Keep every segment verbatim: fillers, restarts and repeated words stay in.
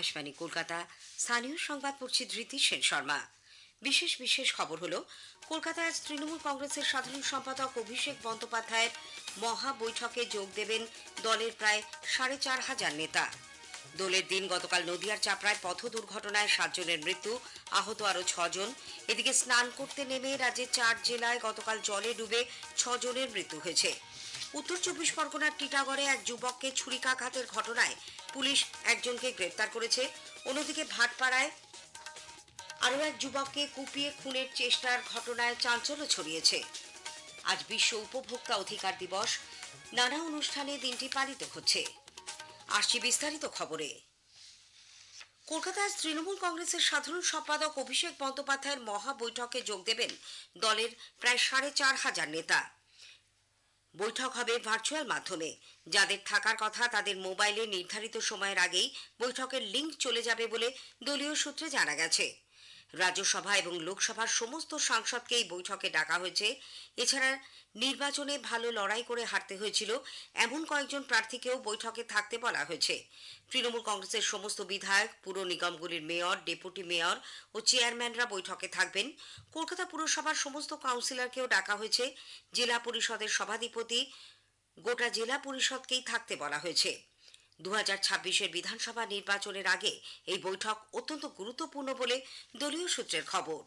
আকাশবাণী কলকাতা। স্থানীয় সংবাদ পড়ছি ধৃতি সেন শর্মা। বিশেষ বিশেষ খবর হলো, কলকাতায় আজ তৃণমূল কংগ্রেসের সাধারণ সম্পাদক অভিষেক বন্দ্যোপাধ্যায়ের মহা বৈঠকে যোগ দেবেন দলের প্রায় সাড়ে চার হাজার নেতা। দোলের দিন গতকাল নদিয়ার চাপড়ায় পথ দুর্ঘটনায় সাতজনের মৃত্যু, আহত আরো ছজন। এদিকে স্নান করতে নেমে রাজ্যের চার জেলায় গতকাল জলে ডুবে ছজনের মৃত্যু হয়েছে। উত্তর চব্বিশ পরগনার টিটাগড়ে এক যুবককে ছুরিকাঘাতের ঘটনায় পুলিশ একজনকে গ্রেপ্তার করেছে। অন্যদিকে ভাটপাড়ায় আরও এক যুবককে কুপিয়ে খুনের চেষ্টার ঘটনায় চাঞ্চল্য ছড়িয়েছে। আজ বিশ্ব উপভোক্তা অধিকার দিবস। নানা অনুষ্ঠানে দিনটি পালিত হচ্ছে। আসছি বিস্তারিত খবরে। কলকাতায় তৃণমূল কংগ্রেসের সাধারণ সম্পাদক অভিষেক বন্দ্যোপাধ্যায়ের মহা বৈঠকে যোগ দেবেন দলের প্রায় সাড়ে চার হাজার নেতা। বৈঠক হবে ভার্চুয়াল মাধ্যমে। যাদের থাকার কথা তাদের মোবাইলে নির্ধারিত সময়ের আগেই বৈঠকের লিঙ্ক চলে যাবে বলে দলীয় সূত্রে জানা গেছে। রাজ্যসভা এবং লোকসভার সমস্ত সাংসদকে এই বৈঠকে ডাকা হয়েছে। এছাড়া নির্বাচনে ভালো লড়াই করে হারতে হয়েছিল এমন কয়েকজন প্রার্থীকেও বৈঠকে থাকতে বলা হয়েছে। তৃণমূল কংগ্রেসের সমস্ত বিধায়ক, পুর নিগমগুলির মেয়র, ডেপুটি মেয়র ও চেয়ারম্যানরা বৈঠকে থাকবেন। কলকাতা পুরসভার সমস্ত কাউন্সিলরকেও ডাকা হয়েছে। জেলা পরিষদের সভাধিপতি, গোটা জেলা পরিষদকেই থাকতে বলা হয়েছে। দু হাজার ছাব্বিশের বিধানসভা নির্বাচনের আগে এই বৈঠক অত্যন্ত গুরুত্বপূর্ণ বলে দলীয় সূত্রের খবর।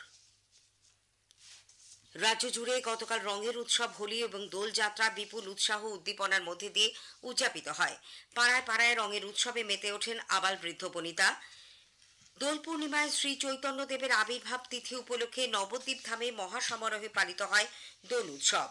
রাজ্য জুড়ে গতকাল রঙের উৎসব হোলি এবং দোলযাত্রা বিপুল উৎসাহ উদ্দীপনার মধ্যে দিয়ে উদযাপিত হয়। পাড়ায় পাড়ায় রঙের উৎসবে মেতে ওঠেন আবাল বৃদ্ধ বনিতা। দোল পূর্ণিমায় শ্রী চৈতন্যদেবের আবির্ভাব তিথি উপলক্ষে নবদ্বীপ ধামে মহাসমারোহে পালিত হয় দোল উৎসব।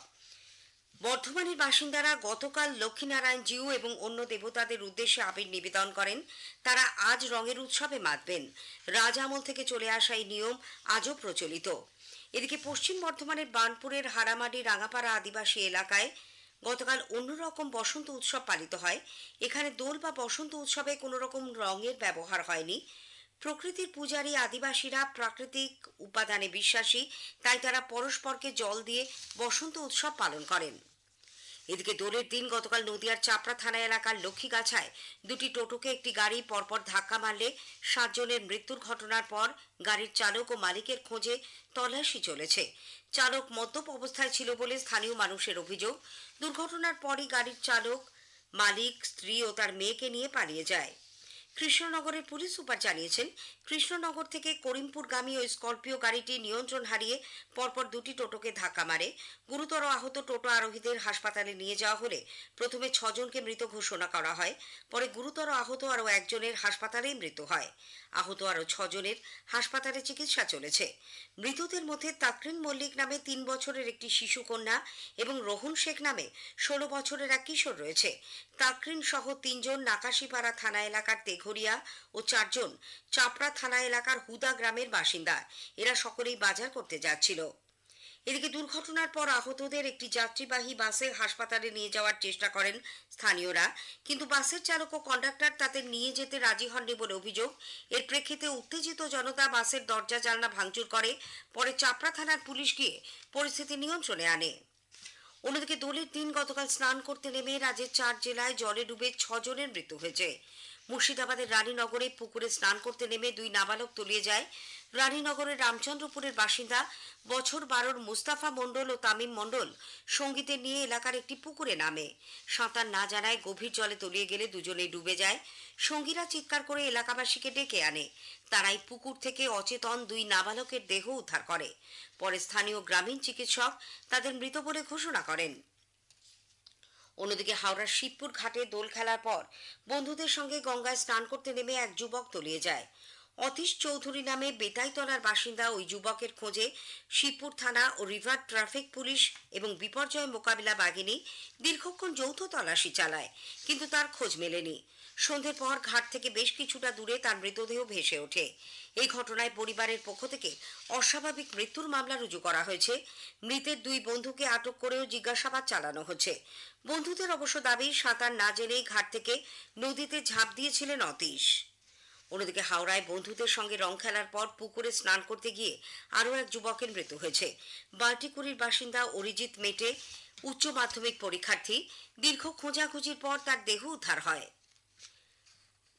বর্ধমানের বাসিন্দারা গতকাল লক্ষ্মীনারায়ণ জিউ এবং অন্য দেবতাদের উদ্দেশ্যে আবির নিবেদন করেন। তারা আজ রঙের উৎসবে মাতবেন। রাজ আমল থেকে চলে আসা এই নিয়ম আজও প্রচলিত। এদিকে পশ্চিম বর্ধমানের বার্নপুরের হারামারি রাঙাপাড়া আদিবাসী এলাকায় গতকাল অন্যরকম বসন্ত উৎসব পালিত হয়। এখানে দোল বা বসন্ত উৎসবে কোনো রকম রঙের ব্যবহার হয়নি। প্রকৃতির পূজারী আদিবাসীরা প্রাকৃতিক উপাদানে বিশ্বাসী, তাই তারা পরস্পরকে জল দিয়ে বসন্ত উৎসব পালন করেন। এদিকে দোলের দিন গতকাল নদিয়ার চাপড়া থানা এলাকার লক্ষ্মীগাছায় দুটি টোটোকে একটি গাড়ি পরপর ধাক্কা মারলে সাতজনের মৃত্যুর ঘটনার পর গাড়ির চালক ও মালিকের খোঁজে তল্লাশি চলেছে। চালক মদ্যপ অবস্থায় ছিল বলে স্থানীয় মানুষের অভিযোগ। দুর্ঘটনার পরই গাড়ির চালক, মালিক, স্ত্রী ও তার মেয়েকে নিয়ে পালিয়ে যায়। কৃষ্ণনগরের পুলিশ সুপার জানিয়েছেন, কৃষ্ণনগর থেকে করিমপুরগামী ওই স্করপিও গাড়িটি নিয়ন্ত্রণ হারিয়ে পরপর দুটি টোটোকে ধাক্কা মারে। গুরুতর আহত টোটো আরোহীদের হাসপাতালে নিয়ে যাওয়া হলে প্রথমে ছজনকে মৃত ঘোষণা করা হয়। পরে গুরুতর আহত আরও একজনের হাসপাতালেই মৃত্যু হয়। আহত আরও ছজনের হাসপাতালে চিকিৎসা চলেছে। মৃতদের মধ্যে তাকরিন মল্লিক নামে তিন বছরের একটি শিশু কন্যা এবং রোহন শেখ নামে ষোলো বছরের এক কিশোর রয়েছে। তাকরিন সহ তিনজন নাকাশিপাড়া থানা এলাকার তেঘরিয়া ও চারজন চাপড়া থানা এলাকার হুদা গ্রামের বাসিন্দা। এরা সকলেই বাজার করতে যাচ্ছিল। এদিকে দুর্ঘটনার পর আহতদের একটি যাত্রীবাহী বাসে হাসপাতালে নিয়ে যাওয়ার চেষ্টা করেন স্থানীয়রা, কিন্তু বাসের চালক ও কন্ডাক্টর তাদের নিয়ে যেতে রাজি হননি বলে অভিযোগ। এর প্রেক্ষিতে উত্তেজিত জনতা বাসের দরজা জানলা ভাঙচুর করে। পরে চাপড়া থানার পুলিশ গিয়ে পরিস্থিতি নিয়ন্ত্রণে আনে। অন্যদিকে দোলের দিন গতকাল স্নান করতে নেমে রাজ্যের চার জেলায় জলে ডুবে ছজনের মৃত্যু হয়েছে। মুর্শিদাবাদের রানীনগরে পুকুরে স্নান করতে নেমে দুই নাবালক তলিয়ে যায়। রানীনগরের রামচন্দ্রপুরের বাসিন্দা বছর বারোর মুস্তাফা মণ্ডল ও তামিম মণ্ডল সঙ্গীতে নিয়ে এলাকার একটি পুকুরে নামে। সাঁতার না জানায় গভীর জলে তলিয়ে গেলে দুজনেই ডুবে যায়। সঙ্গীরা চিৎকার করে এলাকাবাসীকে ডেকে আনে। তারাই পুকুর থেকে অচেতন দুই নাবালকের দেহ উদ্ধার করে। পরে স্থানীয় গ্রামীণ চিকিৎসক তাদের মৃত বলে ঘোষণা করেন। অন্যদিকে হাওড়ার শিবপুর ঘাটে দোল খেলার পর বন্ধুদের সঙ্গে গঙ্গায় স্নান করতে নেমে এক যুবক তলিয়ে যায়। অতীশ চৌধুরী নামে বেতাইতলার বাসিন্দা ওই যুবকের খোঁজে শিবপুর থানা ও রিভার ট্রাফিক পুলিশ এবং বিপর্যয় মোকাবিলা বাহিনী দীর্ঘক্ষণ যৌথ তল্লাশি চালায়, কিন্তু তার খোঁজ মেলেনি। সন্ধ্যের পর ঘাট থেকে বেশ কিছুটা দূরে তার মৃতদেহ ভেসে ওঠে। এই ঘটনায় পরিবারের পক্ষ থেকে অস্বাভাবিক মৃত্যুর মামলা রুজু করা হয়েছে। মৃতের দুই বন্ধুকে আটক করেও জিজ্ঞাসাবাদ চালানো হচ্ছে। বন্ধুদের অবশ্য দাবি, সাঁতার না জেনেই ঘাট থেকে নদীতে ঝাঁপ দিয়েছিলেন অতীশ। অন্যদিকে হাওড়ায় বন্ধুদের সঙ্গে রং খেলার পর পুকুরে স্নান করতে গিয়ে আরও এক যুবকের মৃত্যু হয়েছে। বাল্টিকুড়ির বাসিন্দা অরিজিৎ মেটে উচ্চ মাধ্যমিক পরীক্ষার্থী। দীর্ঘ খোঁজাখুঁজির পর তার দেহ উদ্ধার হয়।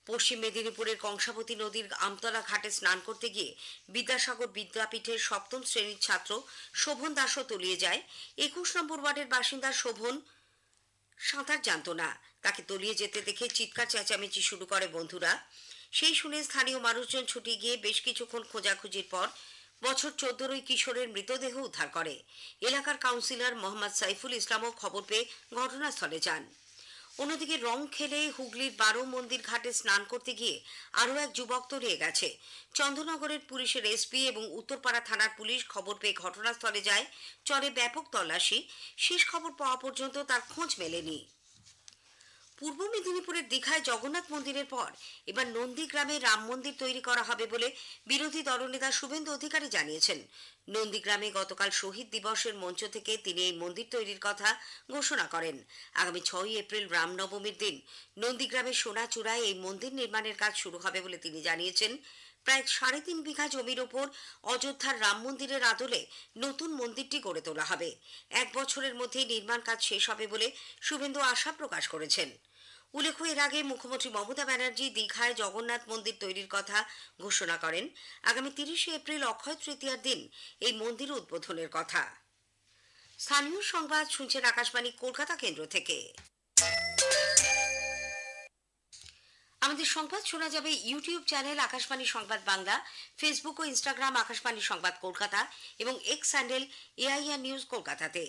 পশ্চিম মেদিনীপুরের কংসাবতী নদীর আমতলা ঘাটে স্নান করতে গিয়ে বিদ্যাসাগর বিদ্যাপীঠের সপ্তম শ্রেণীর ছাত্র শোভন দাসও তলিয়ে যায়। একুশ নম্বর ওয়ার্ডের বাসিন্দা শোভন সাঁতার জানত না, তাকে তলিয়ে যেতে দেখে চিৎকার চেঁচামেচি শুরু করে বন্ধুরা। সেই শুনে স্থানীয় মানুষজন ছুটে গিয়ে বেশ কিছুক্ষণ খোঁজাখুঁজির পর বছর চোদ্দোর ওই কিশোরের মৃতদেহ উদ্ধার করে। এলাকার কাউন্সিলর মোহাম্মদ সাইফুল ইসলামও খবর পেয়ে ঘটনাস্থলে যান। অন্যদিকে রং খেলে হুগলির বারো মন্দির ঘাটে স্নান করতে গিয়ে আরও এক যুবক তলিয়ে গেছে। চন্দননগরের পুলিশের এসপি এবং উত্তরপাড়া থানার পুলিশ খবর পেয়ে ঘটনাস্থলে যায়। চলে ব্যাপক তল্লাশি, শেষ খবর পাওয়া পর্যন্ত তার খোঁজ মেলেনি। পূর্ব মেদিনীপুরের দীঘায় জগন্নাথ মন্দিরের পর এবার নন্দীগ্রামে রাম মন্দির তৈরি করা হবে বলে বিরোধী দলনেতা শুভেন্দু অধিকারী জানিয়েছেন। নন্দীগ্রামে গতকাল শহীদ দিবসের মঞ্চ থেকে তিনি এই মন্দির তৈরির কথা ঘোষণা করেন। আগামী ছয়ই এপ্রিল রামনবমীর দিন নন্দীগ্রামের সোনাচূড়ায় এই মন্দির নির্মাণের কাজ শুরু হবে বলে তিনি জানিয়েছেন। প্রায় সাড়ে তিন বিঘা জমির ওপর অযোধ্যার রাম মন্দিরের আদলে নতুন মন্দিরটি গড়ে তোলা হবে। এক বছরের মধ্যেই নির্মাণ কাজ শেষ হবে বলে শুভেন্দু আশা প্রকাশ করেছেন। উল্লেখ্য, এর আগে মুখ্যমন্ত্রী মমতা ব্যানার্জি দীঘায় জগন্নাথ মন্দির তৈরির কথা ঘোষণা করেন। আগামী তিরিশে এপ্রিল অক্ষয় তৃতীয়ার দিন এই মন্দির উদ্বোধনের কথা। স্থানীয় সংবাদ শুনছেন আকাশবাণী কলকাতা কেন্দ্র থেকে। আমাদের সংবাদ শোনা যাবে ইউটিউব চ্যানেল আকাশবাণী সংবাদ বাংলা, ফেসবুক ও ইনস্টাগ্রাম আকাশবাণী সংবাদ কলকাতা এবং এক্স হ্যান্ডেল এআইআর নিউজ কলকাতাতে।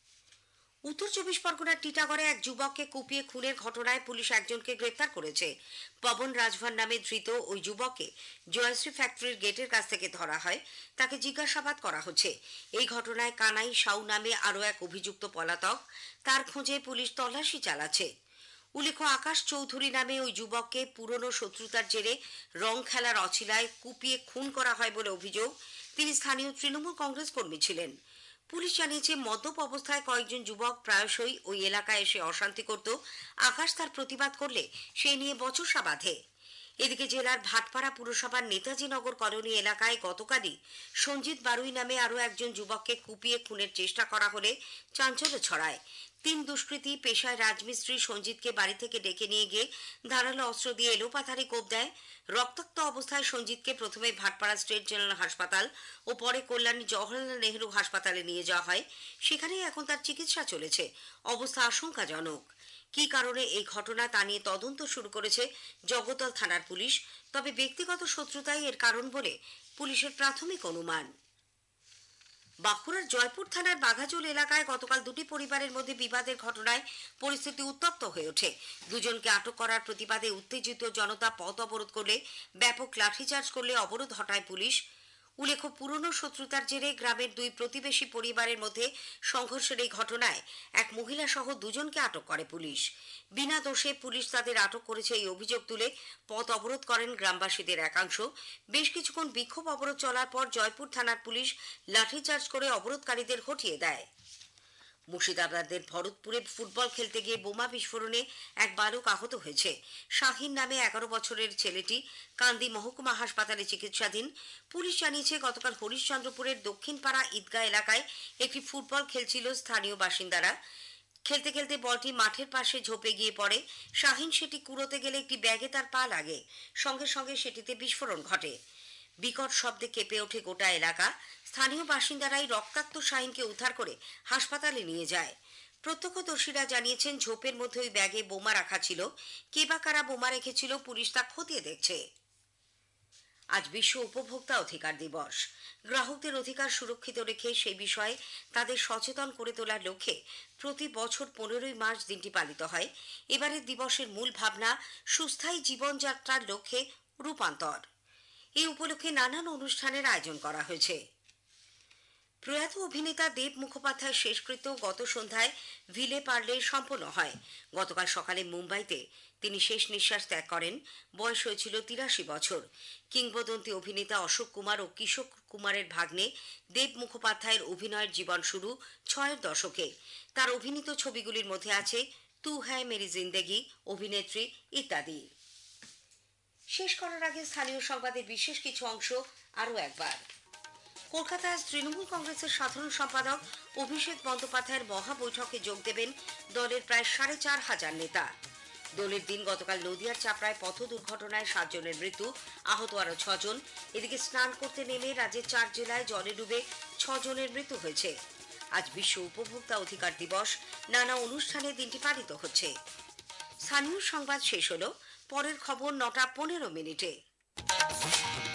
উত্তর চব্বিশ পরগনার টিটাগড়ে এক যুবককে কুপিয়ে খুনের ঘটনায় পুলিশ একজনকে গ্রেপ্তার করেছে। পবন রাজভার নামে ধৃত ওই যুবককে জয়শ্রী ফ্যাক্টরির গেটের কাছ থেকে ধরা হয়। তাকে জিজ্ঞাসাবাদ করা হচ্ছে। এই ঘটনায় কানাই সাউ নামে আরও এক অভিযুক্ত পলাতক, তার খোঁজে পুলিশ তল্লাশি চালাচ্ছে। উল্লেখ্য, আকাশ চৌধুরী নামে ওই যুবককে পুরনো শত্রুতার জেরে রং খেলার অছিলায় কুপিয়ে খুন করা হয় বলে অভিযোগ। তিনি স্থানীয় তৃণমূল কংগ্রেস কর্মী ছিলেন। পুলিশ জানিয়েছে, মদ্যপ অবস্থায় কয়েকজন যুবক প্রায়শই ওই এলাকায় এসে অশান্তি করত। আকাশ তার প্রতিবাদ করলে সেই নিয়ে বচসা বাঁধে। এদিকে জেলার ভাটপাড়া পুরসভার নেতাজি নগর কলোনি এলাকায় গতকালই সঞ্জিত বারুই নামে আরও একজন যুবককে কুপিয়ে খুনের চেষ্টা করা হলে চাঞ্চল্য ছড়ায়। তিন দুষ্কৃতী পেশায় রাজমিস্ত্রি সঞ্জিতকে বাড়ি থেকে ডেকে নিয়ে গিয়ে ধারালো অস্ত্র দিয়ে এলোপাথারি কোপ দেয়। রক্তাক্ত অবস্থায় সঞ্জিতকে প্রথমে ভাটপাড়া স্টেট জেনারেল হাসপাতাল ও পরে কল্যাণী জওহরলাল নেহরু হাসপাতালে নিয়ে যাওয়া হয়। সেখানেই এখন তার চিকিৎসা চলেছে। অবস্থা আশঙ্কাজনক। কী কারণে এই ঘটনা তা নিয়ে তদন্ত শুরু করেছে জগদ্দল থানার পুলিশ। তবে ব্যক্তিগত শত্রুতাই এর কারণ বলে পুলিশের প্রাথমিক অনুমান। বাঁকুড়ার জয়পুর থানার বাঘাজোল এলাকায় গতকাল দুটি পরিবারের মধ্যে বিবাদের ঘটনায় পরিস্থিতি উত্তপ্ত হয়ে ওঠে। দুজনকে আটক করার প্রতিবাদে উত্তেজিত জনতা পথ অবরোধ করলে ব্যাপক লাঠিচার্জ করলে অবরোধ হটায় পুলিশ। উল্লেখ্য, পুরনো শত্রুতার জেরে গ্রামের দুই প্রতিবেশী পরিবারের মধ্যে সংঘর্ষের এই ঘটনায় এক মহিলা সহ দুজনকে আটক করে পুলিশ। বিনা দোষে পুলিশ তাদের আটক করেছে এই অভিযোগ তুলে পথ অবরোধ করেন গ্রামবাসীদের একাংশ। বেশ কিছুক্ষণ বিক্ষোভ অবরোধ চলার পর জয়পুর থানার পুলিশ লাঠিচার্জ করে অবরোধকারীদের হটিয়ে দেয়। মুর্শিদাবাদের ভরতপুরে ফুটবল খেলতে গিয়ে বোমা বিস্ফোরণে এক বালক আহত হয়েছে। শাহিন নামে এগারো বছরের ছেলেটি কান্দি মহকুমা হাসপাতালে চিকিৎসাধীন। পুলিশ জানিয়েছে, গতকাল হরিশ্চন্দ্রপুরের দক্ষিণপাড়া ঈদগাহ এলাকায় একটি ফুটবল খেলছিল স্থানীয় বাসিন্দারা। খেলতে খেলতে বলটি মাঠের পাশে ঝোপে গিয়ে পড়ে। শাহিন সেটি কুড়োতে গেলে একটি ব্যাগে তার পা লাগে। সঙ্গে সঙ্গে সেটিতে বিস্ফোরণ ঘটে। বিকট শব্দে কেঁপে ওঠে গোটা এলাকা। স্থানীয় বাসিন্দারাই রক্তাক্ত শাহিনকে উদ্ধার করে হাসপাতালে নিয়ে যায়। প্রত্যক্ষদর্শীরা জানিয়েছেন, ঝোপের মধ্যে ওই ব্যাগে বোমা রাখা ছিল। কে বা কারা বোমা রেখেছিল পুলিশ তা খতিয়ে দেখছে। আজ বিশ্ব উপভোক্তা অধিকার দিবস। গ্রাহকদের অধিকার সুরক্ষিত রেখে সেই বিষয়ে তাদের সচেতন করে তোলার লক্ষ্যে প্রতি বছর পনেরোই মার্চ দিনটি পালিত হয়। এবারের দিবসের মূল ভাবনা সুস্থায়ী জীবনযাত্রার লক্ষ্যে রূপান্তর। এই উপলক্ষে নানান অনুষ্ঠানের আয়োজন করা হয়েছে। প্রয়াত অভিনেতা দেব মুখোপাধ্যায়ের শেষকৃত্য গত সন্ধ্যায় ভিলে পার্লে সম্পন্ন হয়। গতকাল সকালে মুম্বাইতে তিনি শেষ নিঃশ্বাস ত্যাগ করেন। বয়স হয়েছিল তিরাশি বছর। কিংবদন্তি অভিনেতা অশোক কুমার ও কিশোর কুমারের ভাগ্নে দেব মুখোপাধ্যায়ের অভিনয়ের জীবন শুরু ছয়ের দশকে। তার অভিনীত ছবিগুলির মধ্যে আছে তু হ্যায় মেরি জিন্দেগি, অভিনেত্রী ইত্যাদি। শেষ করার আগে স্থানীয় সংবাদের বিশেষ কিছু অংশ আরও একবার। কলকাতায় তৃণমূল কংগ্রেসের সাধারণ সম্পাদক অভিষেক বন্দ্যোপাধ্যায়ের মহা বৈঠকে যোগ দেবেন দলের প্রায় সাড়ে চার হাজার নেতা। দোলের দিন গতকাল নদিয়ার চাপড়ায় পথ দুর্ঘটনায় সাতজনের মৃত্যু, আহত আরো ছজন। এদিকে স্নান করতে নেমে রাজ্যের চার জেলায় জলে ডুবে ছজনের মৃত্যু হয়েছে। আজ বিশ্ব উপভোক্তা অধিকার দিবস, নানা অনুষ্ঠানে দিনটি পালিত হচ্ছে। স্থানীয় সংবাদ শেষ হলো। পরের খবর নটা পনেরো মিনিটে।